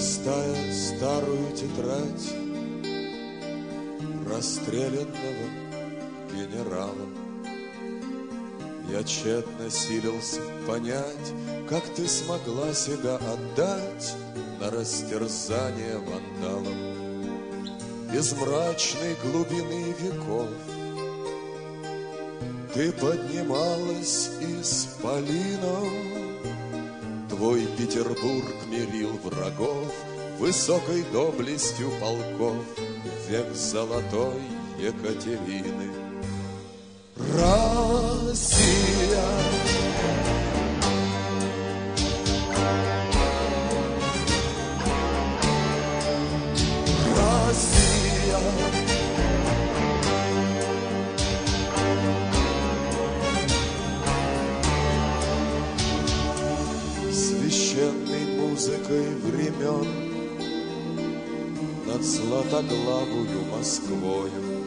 Листая старую тетрадь расстрелянного генерала, я тщетно силился понять, как ты смогла себя отдать на растерзание вандалам. Из мрачной глубины веков ты поднималась исполином, твой Петербург мирил врагов высокой доблестью полков, век золотой Екатерины. Россия, Россия, священной музыкой времен над златоглавую Москвою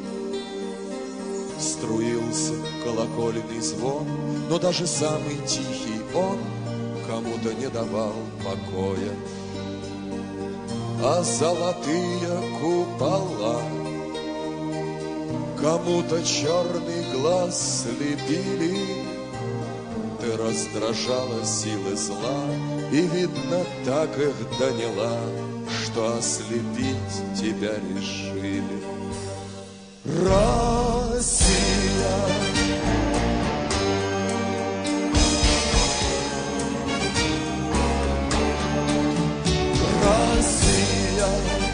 струился колокольный звон, но даже самый тихий он кому-то не давал покоя. А золотые купола кому-то черный глаз слепили. Ты раздражала силы зла, и, видно, так их доняла, что ослепить тебя решили. Россия, Россия,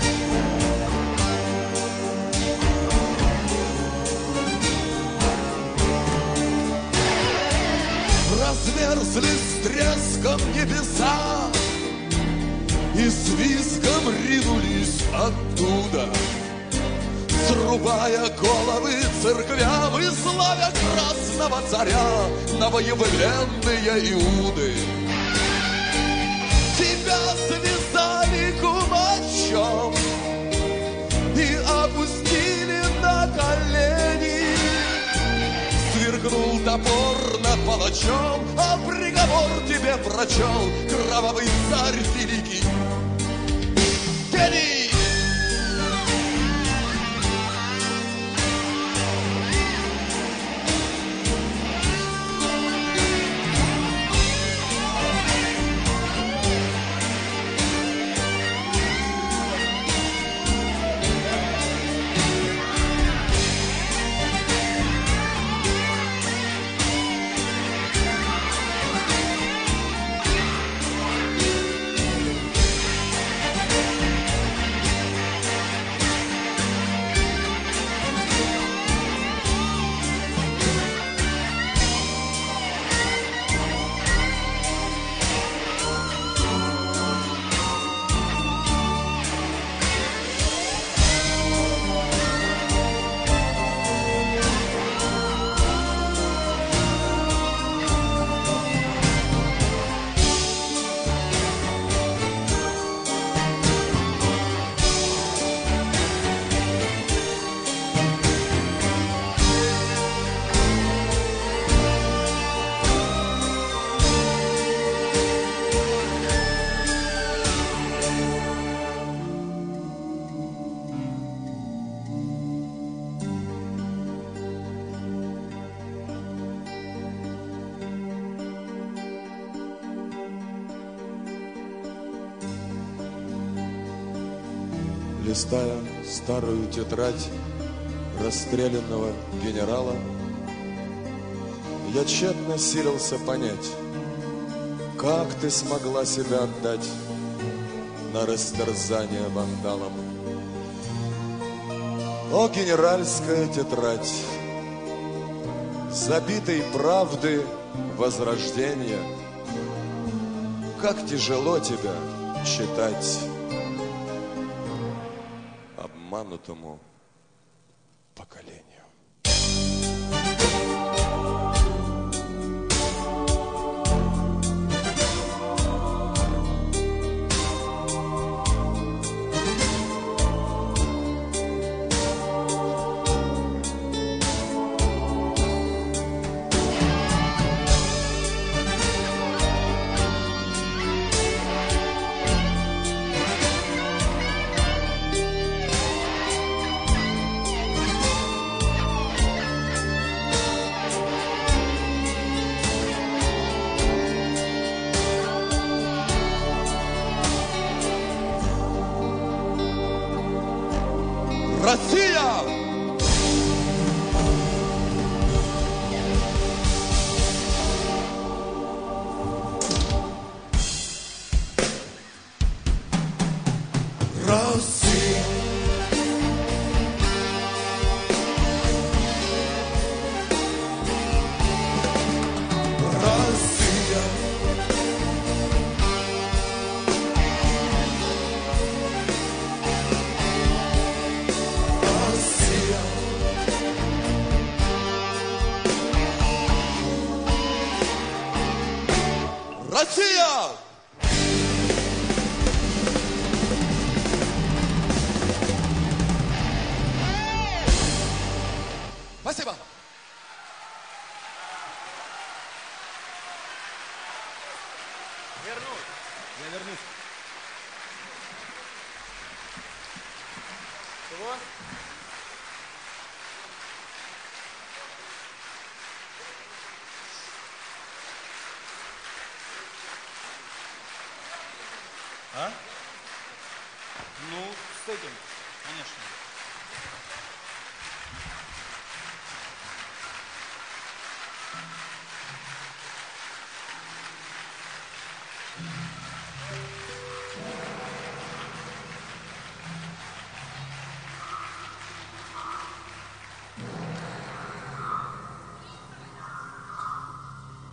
разверзли с треском небеса и с визгом ринулись оттуда, срубая головы церквям и славя красного царя новоявленные Иуды. Тебя связали кумачом и опустили на колени. Сверкнул топор над палачом, а приговор тебе прочел кровавый царь великий. Гений! Листая старую тетрадь расстрелянного генерала, я тщетно силился понять, как ты смогла себя отдать на растерзание вандалам. О, генеральская тетрадь, забитой правды возрождения, как тяжело тебя читать обманутому поколению. Россия! Россия! Россия! Россия! Спасибо. Вернусь. Я вернусь. Чего? А? Ну, с этим, конечно.